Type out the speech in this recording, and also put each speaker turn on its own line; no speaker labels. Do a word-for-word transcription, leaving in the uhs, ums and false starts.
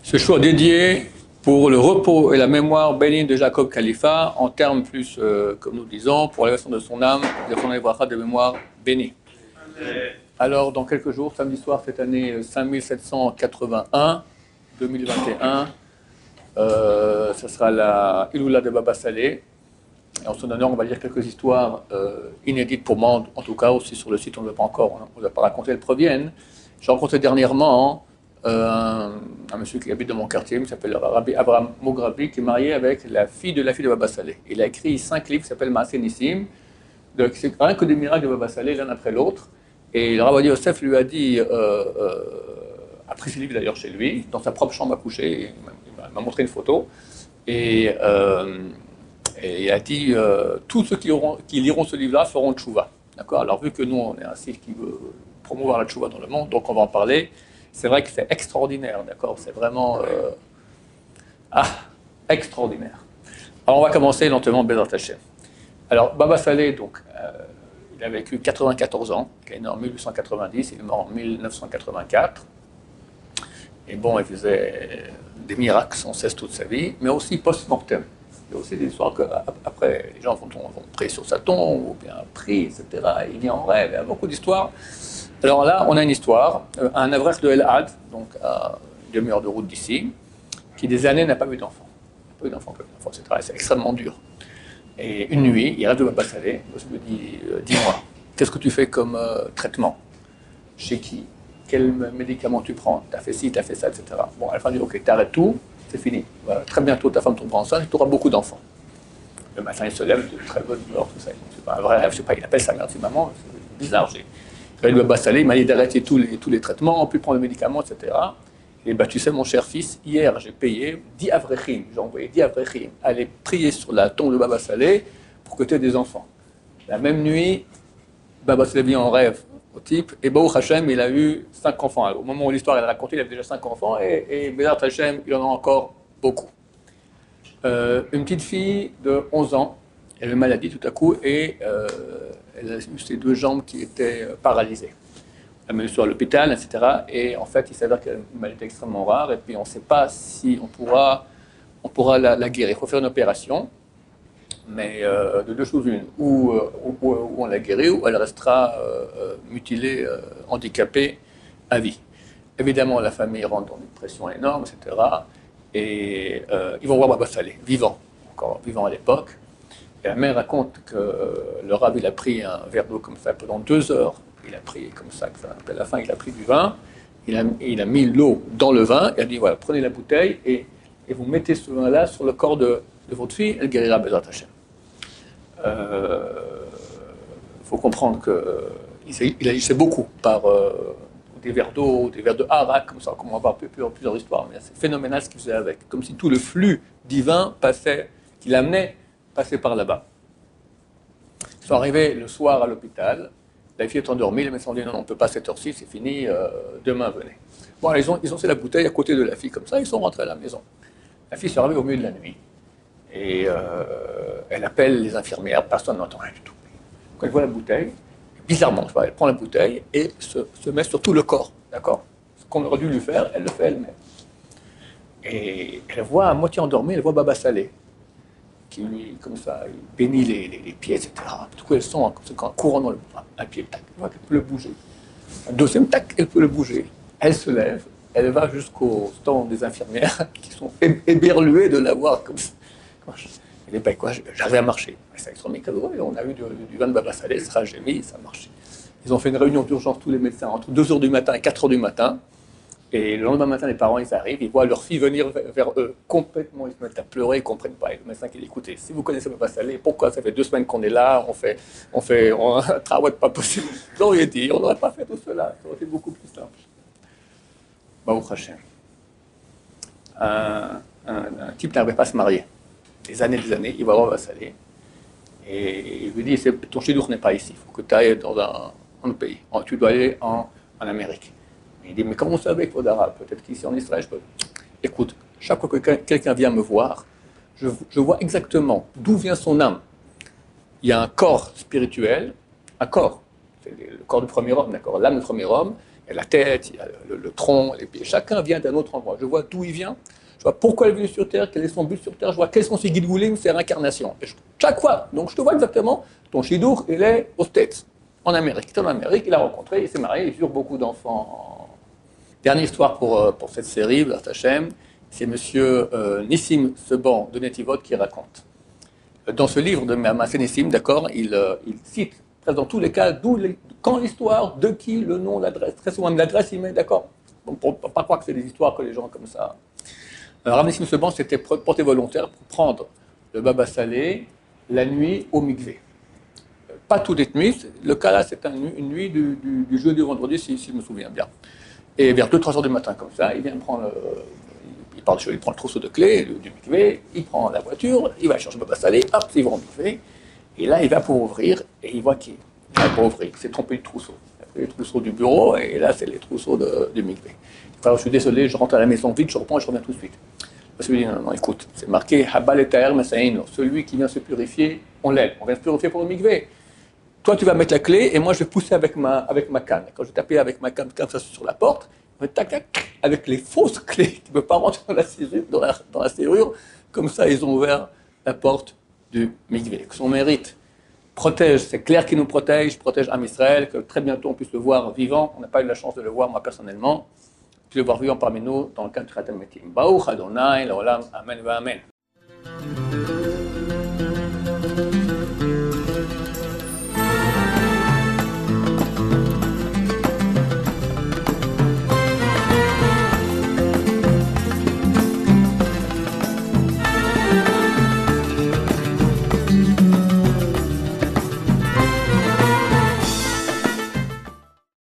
Ce choix dédié pour le repos et la mémoire bénie de Jacob Khalifa, en termes plus, euh, comme nous disons, pour l'élévation de son âme, de son ébracha de mémoire bénie. Alors, dans quelques jours, samedi soir, cette année cinq mille sept cent quatre-vingt-un, deux mille vingt et un, euh, ce sera la Iloula de Baba Saleh. Et en son honneur, on va lire quelques histoires euh, inédites pour moi, en tout cas, aussi sur le site, on ne l'a pas encore, hein, on ne l'a pas raconté, elles proviennent. J'ai rencontré dernièrement euh, un, un monsieur qui habite dans mon quartier, qui s'appelle Rabbi Abraham Mograbi, qui est marié avec la fille de la fille de Baba Saleh. Il a écrit cinq livres qui s'appellent Maaseh Nissim, c'est rien que des miracles de Baba Saleh, l'un après l'autre. Et le Rabbi Yosef lui a dit, euh, euh, après ses livres d'ailleurs chez lui, dans sa propre chambre à coucher, il m'a montré une photo, et, euh, et il a dit, euh, tous ceux qui, auront, qui liront ce livre-là feront tchouva. D'accord. Alors vu que nous, on est un site qui veut promouvoir la tchouva dans le monde, donc on va en parler. C'est vrai que c'est extraordinaire, d'accord. C'est vraiment euh, ah, extraordinaire. Alors on va commencer lentement, Bezrat Hashem. Alors Baba Saleh, donc, euh, il a vécu quatre-vingt-quatorze ans, il est né en mille huit cent quatre-vingt-dix, il est mort en mille neuf cent quatre-vingt-quatre. Et bon, il faisait des miracles sans cesse toute sa vie, mais aussi post-mortem. Il y a aussi des histoires qu'après, les gens vont, vont prier sur sa tombe, ou bien prier, et cetera. Il vient en rêve, il y a beaucoup d'histoires. Alors là, on a une histoire, un avrech de El Had, donc à une demi-heure de route d'ici, qui des années n'a pas eu d'enfant. Pas eu d'enfant, pas eu d'enfant, et cetera. C'est extrêmement dur. Et une nuit, il rêve de Baba Saleh, il me dit, euh, dis-moi, qu'est-ce que tu fais comme euh, traitement? Chez qui? Quel médicament tu prends? Tu as fait ci, tu as fait ça, et cetera. Bon, à la fin, il dit, ok, t'arrêtes tout, c'est fini. Voilà, très bientôt, ta femme tombera enceinte et tu auras beaucoup d'enfants. Le matin, il se lève de très bonne humeur, tout ça. C'est pas un vrai rêve, je sais pas, il appelle sa mère, c'est maman, c'est bizarre. J'ai rêvé de Baba Saleh, il m'a dit d'arrêter tous les, tous les traitements, puis prendre le médicament, et cetera. Et bah, tu sais, mon cher fils, hier, j'ai payé dix avrechim, j'ai envoyé dix avrechim, aller prier sur la tombe de Baba Saleh pour que tu aies des enfants. La même nuit, Baba Saleh vient en rêve au type, et Baruch Hashem, il a eu cinq enfants. Alors, au moment où l'histoire est racontée, il avait déjà cinq enfants, et, et Bezrat Hashem, il en a encore beaucoup. Euh, une petite fille de onze ans, elle a une maladie tout à coup, et euh, elle a eu ses deux jambes qui étaient paralysées. Elle m'a mis à l'hôpital, et cetera. Et en fait, il s'avère qu'elle a une maladie extrêmement rare, et puis on ne sait pas si on pourra, on pourra la, la guérir. Il faut faire une opération, mais euh, de deux choses une, ou, euh, ou, ou on la guérit, ou elle restera euh, mutilée, euh, handicapée à vie. Évidemment, la famille rentre dans une pression énorme, et cetera. Et euh, ils vont voir Baba Saleh, vivant, encore vivant à l'époque. Et la mère raconte que euh, le rab, il a pris un verre d'eau comme ça pendant deux heures. Il a pris comme ça, à la fin il a pris du vin, il a, il a mis l'eau dans le vin, et a dit voilà, prenez la bouteille et, et vous mettez ce vin-là sur le corps de, de votre fille, elle guérira Bezrat Hashem. Il euh, faut comprendre qu'il il agissait beaucoup par euh, des verres d'eau, des verres de harak, comme ça, comme on va voir plusieurs, plusieurs histoires, mais c'est phénoménal ce qu'il faisait avec, comme si tout le flux divin passait, qu'il amenait, passait par là-bas. Ils sont arrivés le soir à l'hôpital. La fille est endormie, les médecins ont dit non, on ne peut pas cette heure-ci, c'est fini, euh, demain venez. Bon, ils ont, ils ont fait la bouteille à côté de la fille, comme ça, ils sont rentrés à la maison. La fille s'est arrivée au milieu de la nuit, et euh, elle appelle les infirmières, personne n'entend rien du tout. Quand elle voit la bouteille, bizarrement, elle prend la bouteille et se, se met sur tout le corps, d'accord? Ce qu'on aurait dû lui faire, elle le fait elle-même. Et elle voit à moitié endormie, elle voit Baba Saleh, qui lui, comme ça, il bénit les, les, les pieds, et cetera. Du coup, elles sont en courant dans le bras. Un pied, tac, elle voit qu'elle peut le bouger. Un deuxième, tac, elle peut le bouger. Elle se lève, elle va jusqu'au stand des infirmières qui sont éberluées de la voir comme ça. Elle dit, ben quoi, j'arrive à marcher. C'est extrêmement cadeau. On a eu du, du vin de Baba Saleh, ça j'ai mis, ça a marché. Ils ont fait une réunion d'urgence, tous les médecins, entre deux heures du matin et quatre heures du matin. Et le lendemain matin, les parents, ils arrivent, ils voient leur fille venir vers, vers eux, complètement, ils se mettent à pleurer, ils ne comprennent pas. Et le médecin qui dit, écoutez, si vous connaissez Baba Saleh, pourquoi ça fait deux semaines qu'on est là, on fait, on fait on, un travail pas possible. Ils auraient dit, on n'aurait pas fait tout cela, ça aurait été beaucoup plus simple. Baruch Hashem. Un, un, un type n'arrivait pas à se marier. Des années, des années, il va voir Baba Saleh. Et il lui dit, ton chidour n'est pas ici, il faut que tu ailles dans un, un autre pays. Tu dois aller en, en Amérique. Il dit, mais comment on sait avec vos arabes? Peut-être qu'ici en Israël, je peux... Écoute, chaque fois que quelqu'un vient me voir, je, je vois exactement d'où vient son âme. Il y a un corps spirituel, un corps, c'est le corps du premier homme, d'accord, l'âme du premier homme, Il y a la tête, il y a le, le, le tronc, les pieds. Chacun vient d'un autre endroit. Je vois d'où il vient, je vois pourquoi il est venu sur Terre, quel est son but sur Terre, je vois quels sont ses guides goulim, ses réincarnations. Et je, chaque fois, donc je te vois exactement, ton Shidour, il est aux States, en Amérique. Il est en Amérique, il a rencontré, il s'est marié, il a eu beaucoup d'enfants. Dernière histoire pour, pour cette série, B'ezrat Hashem, c'est M. Euh, Nissim Seban de Netivot qui raconte. Dans ce livre de Maaseh Nissim, d'accord, il, euh, il cite presque dans tous les cas d'où les, quand l'histoire, de qui, le nom, l'adresse, très souvent même l'adresse, il met, d'accord. Donc pour ne pas croire que c'est des histoires que les gens comme ça. Alors Rav Nissim Seban s'était porté volontaire pour prendre le Baba Salé la nuit au mikvé. Pas toutes les nuits, le cas là c'est un, une nuit du, du, du jeudi au vendredi si, si je me souviens bien. Et vers deux trois heures du matin comme ça, il vient prendre... Euh, Il, part, il prend le trousseau de clés du mikvé, il prend la voiture, il va chercher Baba Salé, hop, il va au mikvé, et là il va pour ouvrir, et il voit qu'il va pour ouvrir, il s'est trompé de trousseau. Il a pris les trousseaux du bureau, et là c'est les trousseaux de, du mikvé. Alors je suis désolé, je rentre à la maison vite, je reprends et je reviens tout de suite. Parce que lui dit non, non, écoute, c'est marqué Habal et Taher Masaïn, celui qui vient se purifier, on l'aide, on vient se purifier pour le mikvé. Toi tu vas mettre la clé, et moi je vais pousser avec ma, avec ma canne. Quand je vais taper avec ma canne comme ça sur la porte, tac, tac, avec les fausses clés, tu ne peux pas rentrer dans la, serrure, dans, la, dans la serrure, comme ça ils ont ouvert la porte du mikvé. Que son mérite protège, c'est clair qu'il nous protège, protège Am Israël, que très bientôt on puisse le voir vivant. On n'a pas eu la chance de le voir, moi personnellement, puis le voir vivant parmi nous dans le cadre de Khatam Metim. Baruch Adonai, l'olam, amen, va amen.